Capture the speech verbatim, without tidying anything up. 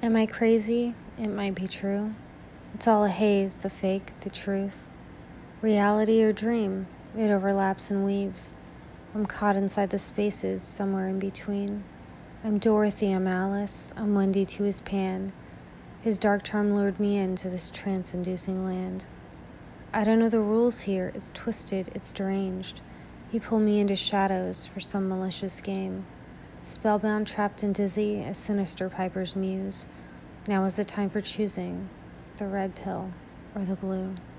Am I crazy? It might be true. It's all a haze, the fake, the truth. Reality or dream, it overlaps and weaves. I'm caught inside the spaces, somewhere in between. I'm Dorothy, I'm Alice, I'm Wendy to his Pan. His dark charm lured me into this trance-inducing land. I don't know the rules here, it's twisted, it's deranged. He pulled me into shadows for some malicious game. Spellbound, trapped and dizzy, a sinister piper's muse. Now is the time for choosing, the red pill or the blue.